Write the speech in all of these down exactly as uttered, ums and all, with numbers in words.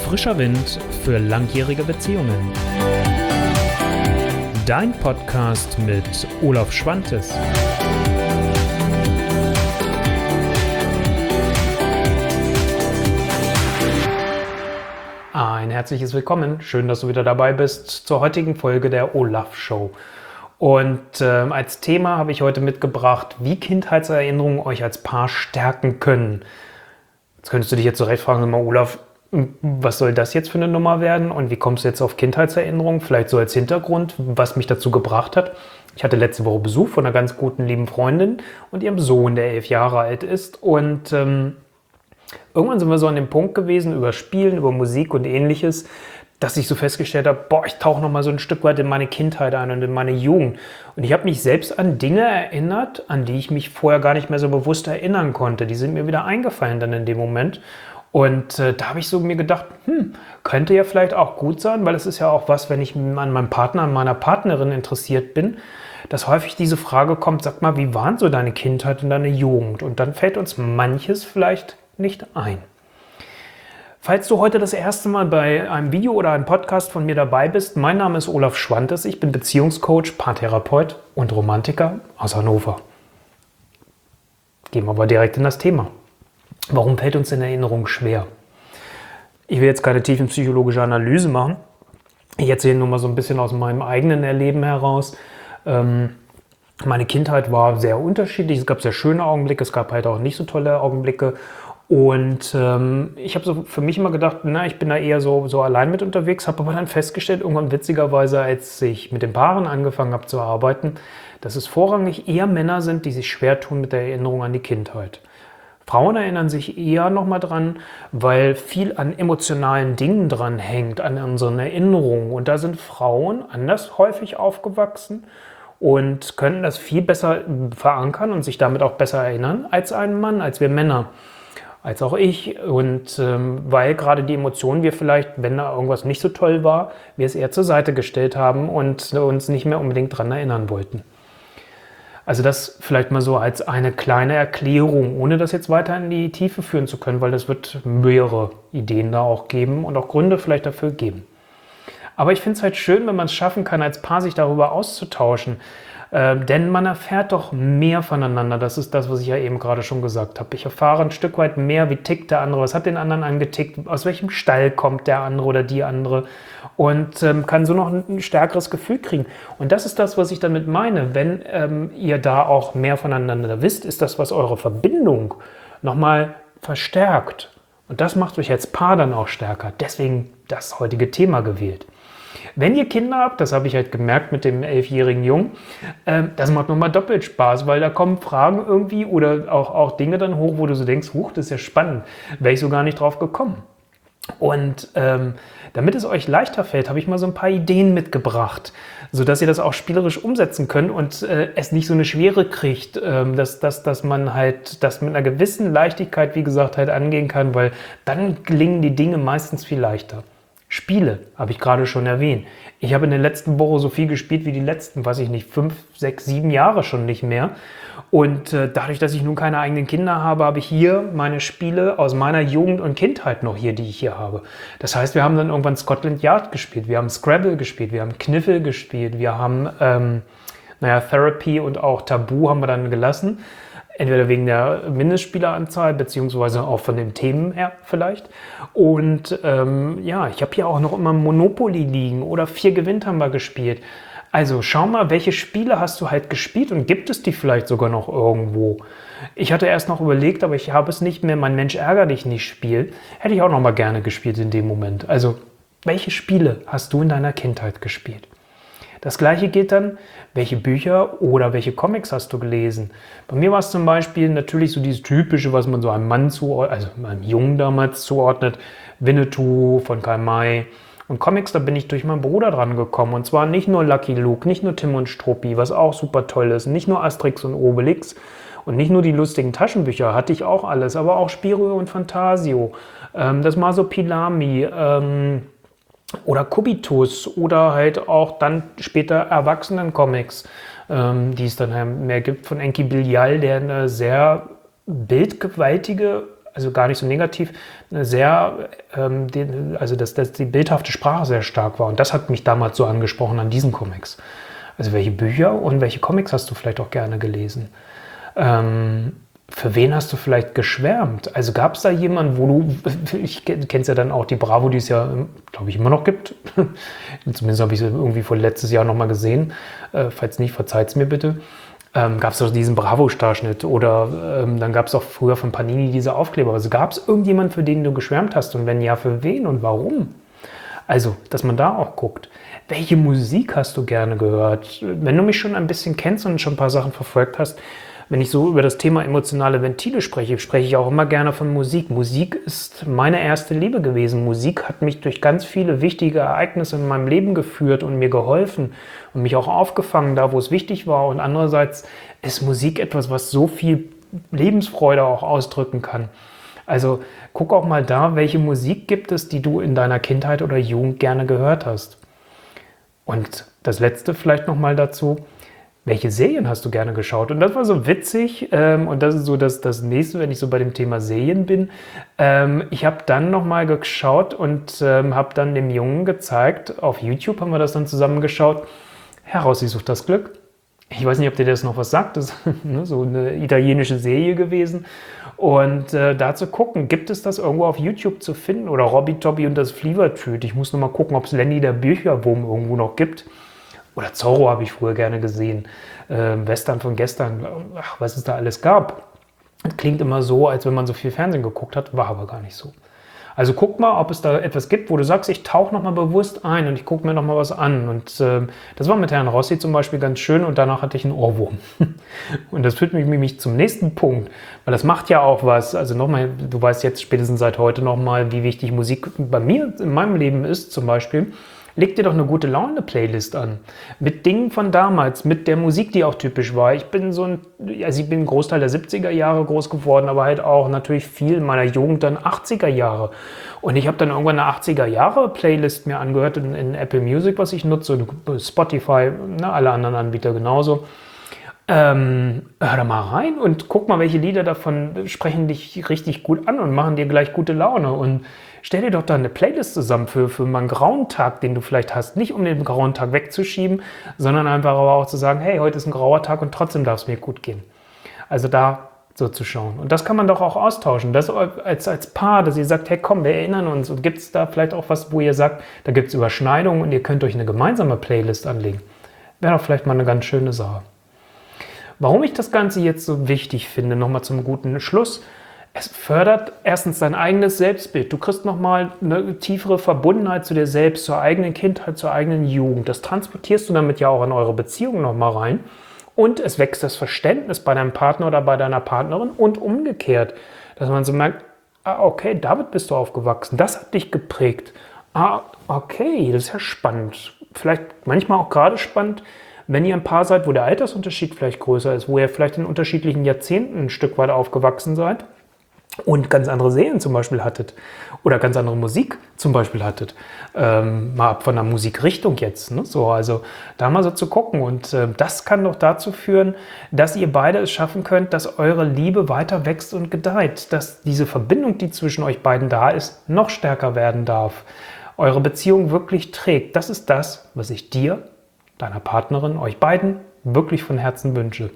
Frischer Wind für langjährige Beziehungen. Dein Podcast mit Olaf Schwantes. Ein herzliches Willkommen. Schön, dass du wieder dabei bist zur heutigen Folge der Olaf Show. Und äh, als Thema habe ich heute mitgebracht, wie Kindheitserinnerungen euch als Paar stärken können. Jetzt könntest du dich jetzt zurecht fragen, mal Olaf, was soll das jetzt für eine Nummer werden und wie kommst du jetzt auf Kindheitserinnerungen? Vielleicht so als Hintergrund, was mich dazu gebracht hat. Ich hatte letzte Woche Besuch von einer ganz guten, lieben Freundin und ihrem Sohn, der elf Jahre alt ist. Und ähm, irgendwann sind wir so an dem Punkt gewesen, über Spielen, über Musik und Ähnliches, dass ich so festgestellt habe, boah, ich tauche noch mal so ein Stück weit in meine Kindheit ein und in meine Jugend. Und ich habe mich selbst an Dinge erinnert, an die ich mich vorher gar nicht mehr so bewusst erinnern konnte. Die sind mir wieder eingefallen dann in dem Moment. Und äh, da habe ich so mir gedacht, hm, könnte ja vielleicht auch gut sein, weil es ist ja auch was, wenn ich an meinem Partner, an meiner Partnerin interessiert bin, dass häufig diese Frage kommt, sag mal, wie waren so deine Kindheit und deine Jugend? Und dann fällt uns manches vielleicht nicht ein. Falls du heute das erste Mal bei einem Video oder einem Podcast von mir dabei bist, mein Name ist Olaf Schwantes, ich bin Beziehungscoach, Paartherapeut und Romantiker aus Hannover. Gehen wir aber direkt in das Thema. Warum fällt uns in Erinnerung schwer? Ich will jetzt keine tiefenpsychologische Analyse machen. Ich erzähle nur mal so ein bisschen aus meinem eigenen Erleben heraus. Ähm, meine Kindheit war sehr unterschiedlich. Es gab sehr schöne Augenblicke, es gab halt auch nicht so tolle Augenblicke. Und ähm, ich habe so für mich immer gedacht, na, ich bin da eher so, so allein mit unterwegs, habe aber dann festgestellt, irgendwann witzigerweise, als ich mit den Paaren angefangen habe zu arbeiten, dass es vorrangig eher Männer sind, die sich schwer tun mit der Erinnerung an die Kindheit. Frauen erinnern sich eher nochmal dran, weil viel an emotionalen Dingen dran hängt, an unseren Erinnerungen. Und da sind Frauen anders häufig aufgewachsen und können das viel besser verankern und sich damit auch besser erinnern als ein Mann, als wir Männer, als auch ich. Und ähm, weil gerade die Emotionen wir vielleicht, wenn da irgendwas nicht so toll war, wir es eher zur Seite gestellt haben und uns nicht mehr unbedingt dran erinnern wollten. Also das vielleicht mal so als eine kleine Erklärung, ohne das jetzt weiter in die Tiefe führen zu können, weil es wird mehrere Ideen da auch geben und auch Gründe vielleicht dafür geben. Aber ich finde es halt schön, wenn man es schaffen kann, als Paar sich darüber auszutauschen, äh, denn man erfährt doch mehr voneinander. Das ist das, was ich ja eben gerade schon gesagt habe. Ich erfahre ein Stück weit mehr, wie tickt der andere, was hat den anderen angetickt, aus welchem Stall kommt der andere oder die andere und ähm, kann so noch ein, ein stärkeres Gefühl kriegen. Und das ist das, was ich damit meine. Wenn ähm, ihr da auch mehr voneinander wisst, ist das, was eure Verbindung nochmal verstärkt. Und das macht euch als Paar dann auch stärker. Deswegen das heutige Thema gewählt. Wenn ihr Kinder habt, das habe ich halt gemerkt mit dem elfjährigen Jungen, äh, das macht nochmal doppelt Spaß, weil da kommen Fragen irgendwie oder auch, auch Dinge dann hoch, wo du so denkst, huch, das ist ja spannend, wäre ich so gar nicht drauf gekommen. Und ähm, damit es euch leichter fällt, habe ich mal so ein paar Ideen mitgebracht, sodass ihr das auch spielerisch umsetzen könnt und äh, es nicht so eine Schwere kriegt, ähm, dass, dass, dass man halt das mit einer gewissen Leichtigkeit, wie gesagt, halt angehen kann, weil dann gelingen die Dinge meistens viel leichter. Spiele, habe ich gerade schon erwähnt. Ich habe in der letzten Woche so viel gespielt wie die letzten, weiß ich nicht, fünf, sechs, sieben Jahre schon nicht mehr. Und äh, dadurch, dass ich nun keine eigenen Kinder habe, habe ich hier meine Spiele aus meiner Jugend und Kindheit noch hier, die ich hier habe. Das heißt, wir haben dann irgendwann Scotland Yard gespielt, wir haben Scrabble gespielt, wir haben Kniffel gespielt, wir haben, ähm, naja, Therapy und auch Tabu haben wir dann gelassen. Entweder wegen der Mindestspieleranzahl, beziehungsweise auch von den Themen her vielleicht. Und ähm, ja, ich habe hier auch noch immer Monopoly liegen oder Vier gewinnt haben wir gespielt. Also schau mal, welche Spiele hast du halt gespielt und gibt es die vielleicht sogar noch irgendwo? Ich hatte erst noch überlegt, aber ich habe es nicht mehr, mein Mensch ärger dich nicht Spiel. Hätte ich auch noch mal gerne gespielt in dem Moment. Also welche Spiele hast du in deiner Kindheit gespielt? Das gleiche gilt dann, welche Bücher oder welche Comics hast du gelesen? Bei mir war es zum Beispiel natürlich so dieses Typische, was man so einem Mann zuordnet, also einem Jungen damals zuordnet, Winnetou von Karl May. Und Comics, da bin ich durch meinen Bruder dran gekommen. Und zwar nicht nur Lucky Luke, nicht nur Tim und Struppi, was auch super toll ist, nicht nur Asterix und Obelix und nicht nur die lustigen Taschenbücher, hatte ich auch alles, aber auch Spirou und Fantasio, ähm, das Masopilami, ähm, oder Kubitus oder halt auch dann später Erwachsenen-Comics, ähm, die es dann mehr gibt von Enki Bilal, der eine sehr bildgewaltige also gar nicht so negativ, eine sehr, ähm, die, also dass, dass die bildhafte Sprache sehr stark war. Und das hat mich damals so angesprochen an diesen Comics. Also welche Bücher und welche Comics hast du vielleicht auch gerne gelesen? Ähm, Für wen hast du vielleicht geschwärmt? Also gab es da jemanden, wo du, ich kenn's ja dann auch die Bravo, die es ja, glaube ich, immer noch gibt. Zumindest habe ich sie irgendwie vor letztes Jahr nochmal gesehen. Äh, falls nicht, verzeiht es mir bitte. Ähm, gab es doch diesen Bravo-Starschnitt oder ähm, dann gab es auch früher von Panini diese Aufkleber. Also gab es irgendjemanden, für den du geschwärmt hast und wenn ja, für wen und warum? Also, dass man da auch guckt. Welche Musik hast du gerne gehört? Wenn du mich schon ein bisschen kennst und schon ein paar Sachen verfolgt hast, wenn ich so über das Thema emotionale Ventile spreche, spreche ich auch immer gerne von Musik. Musik ist meine erste Liebe gewesen. Musik hat mich durch ganz viele wichtige Ereignisse in meinem Leben geführt und mir geholfen und mich auch aufgefangen, da wo es wichtig war. Und andererseits ist Musik etwas, was so viel Lebensfreude auch ausdrücken kann. Also guck auch mal da, welche Musik gibt es, die du in deiner Kindheit oder Jugend gerne gehört hast. Und das Letzte vielleicht nochmal dazu. Welche Serien hast du gerne geschaut? Und das war so witzig ähm, und das ist so das, das Nächste, wenn ich so bei dem Thema Serien bin. Ähm, ich habe dann nochmal geschaut und ähm, habe dann dem Jungen gezeigt, auf YouTube haben wir das dann zusammen geschaut, Heraus, sie sucht das Glück. Ich weiß nicht, ob dir das noch was sagt, das ist ne, so eine italienische Serie gewesen. Und äh, da zu gucken, gibt es das irgendwo auf YouTube zu finden? Oder Robby Tobby und das Flievertüt. Ich muss nochmal gucken, ob es Lenny der Bücherwurm irgendwo noch gibt. Oder Zorro habe ich früher gerne gesehen. Äh, Western von gestern. Ach, was es da alles gab. Das klingt immer so, als wenn man so viel Fernsehen geguckt hat. War aber gar nicht so. Also guck mal, ob es da etwas gibt, wo du sagst, ich tauche nochmal bewusst ein und ich gucke mir nochmal was an. Und äh, das war mit Herrn Rossi zum Beispiel ganz schön und danach hatte ich einen Ohrwurm. Und das führt mich nämlich zum nächsten Punkt, weil das macht ja auch was. Also nochmal, du weißt jetzt spätestens seit heute nochmal, wie wichtig Musik bei mir in meinem Leben ist zum Beispiel. Leg dir doch eine gute Laune-Playlist an. Mit Dingen von damals, mit der Musik, die auch typisch war. Ich bin so ein, also ich bin ein Großteil der siebziger Jahre groß geworden, aber halt auch natürlich viel in meiner Jugend dann achtziger Jahre. Und ich habe dann irgendwann eine achtziger Jahre Playlist mir angehört in, in Apple Music, was ich nutze, Spotify, ne, alle anderen Anbieter genauso. Ähm, hör da mal rein und guck mal, welche Lieder davon sprechen dich richtig gut an und machen dir gleich gute Laune. Und stell dir doch da eine Playlist zusammen für, für mal einen grauen Tag, den du vielleicht hast. Nicht um den grauen Tag wegzuschieben, sondern einfach aber auch zu sagen, hey, heute ist ein grauer Tag und trotzdem darf es mir gut gehen. Also da so zu schauen. Und das kann man doch auch austauschen. Das als, als Paar, dass ihr sagt, hey komm, wir erinnern uns. Und gibt es da vielleicht auch was, wo ihr sagt, da gibt es Überschneidungen und ihr könnt euch eine gemeinsame Playlist anlegen. Wäre doch vielleicht mal eine ganz schöne Sache. Warum ich das Ganze jetzt so wichtig finde, nochmal zum guten Schluss, es fördert erstens dein eigenes Selbstbild. Du kriegst nochmal eine tiefere Verbundenheit zu dir selbst, zur eigenen Kindheit, zur eigenen Jugend. Das transportierst du damit ja auch in eure Beziehung nochmal rein. Und es wächst das Verständnis bei deinem Partner oder bei deiner Partnerin und umgekehrt, dass man so merkt, ah, okay, damit bist du aufgewachsen, das hat dich geprägt. Ah, okay, das ist ja spannend. Vielleicht manchmal auch gerade spannend, wenn ihr ein Paar seid, wo der Altersunterschied vielleicht größer ist, wo ihr vielleicht in unterschiedlichen Jahrzehnten ein Stück weit aufgewachsen seid und ganz andere Serien zum Beispiel hattet oder ganz andere Musik zum Beispiel hattet, ähm, mal ab von der Musikrichtung jetzt, ne? So, also da mal so zu gucken und äh, das kann doch dazu führen, dass ihr beide es schaffen könnt, dass eure Liebe weiter wächst und gedeiht, dass diese Verbindung, die zwischen euch beiden da ist, noch stärker werden darf, eure Beziehung wirklich trägt. Das ist das, was ich dir, deiner Partnerin, euch beiden wirklich von Herzen wünsche.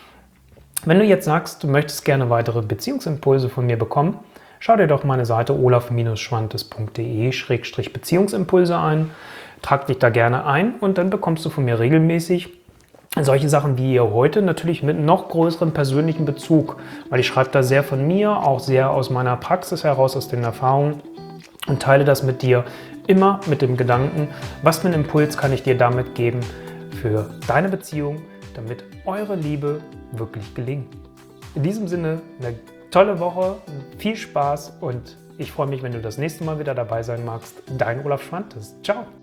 Wenn du jetzt sagst, du möchtest gerne weitere Beziehungsimpulse von mir bekommen, schau dir doch meine Seite olaf schwantes punkt de Schrägstrich Beziehungsimpulse ein, trag dich da gerne ein und dann bekommst du von mir regelmäßig solche Sachen wie hier heute, natürlich mit noch größerem persönlichen Bezug, weil ich schreibe da sehr von mir, auch sehr aus meiner Praxis heraus, aus den Erfahrungen und teile das mit dir immer mit dem Gedanken, was für einen Impuls kann ich dir damit geben für deine Beziehung, damit eure Liebe wirklich gelingt. In diesem Sinne, eine tolle Woche, viel Spaß und ich freue mich, wenn du das nächste Mal wieder dabei sein magst. Dein Olaf Schwantes. Ciao!